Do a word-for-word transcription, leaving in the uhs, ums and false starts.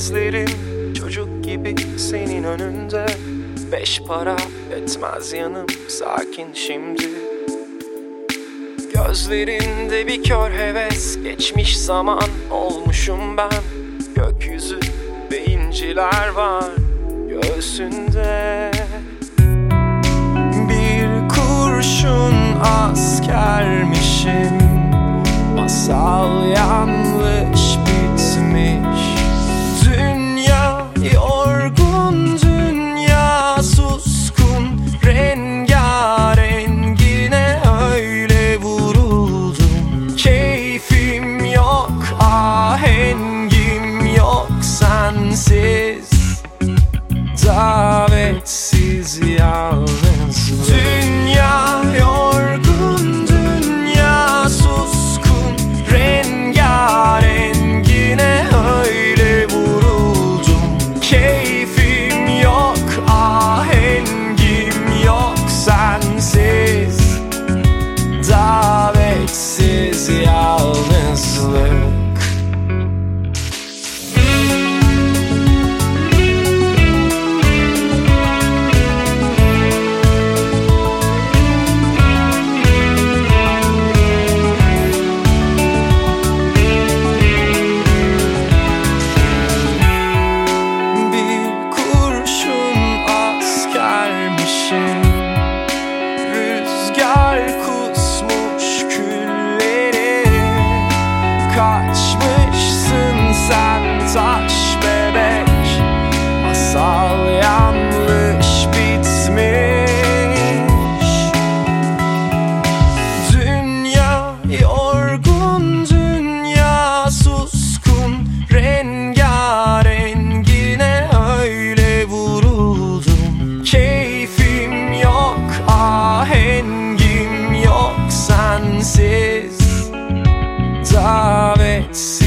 Gözlerim çocuk gibi senin önünde. Beş para etmez yanım, sakin şimdi. Gözlerinde bir kör heves, geçmiş zaman olmuşum ben. Gökyüzü ve inciler var göğsünde. Bir kurşun askermişim, masal yanlış bitmiş. Dünya yorgun, dünya suskun, rengarengine öyle vuruldum. Keyfim yok, ahengim yok sensiz, davetsiz yalnız. Dünya yorgun, dünya suskun, rengarengine öyle vuruldum. Keyfim yok, ahengim yok sensiz, davetsiz yalnızlık. Rüzgar kusmuş külleri, kaçmışsın sen taş bebek. Masal yanlış bitmiş. Dünya yorgun, dünya suskun, rengarengine öyle vuruldum. Keyfim yok, ahengim yok sensiz, davetsiz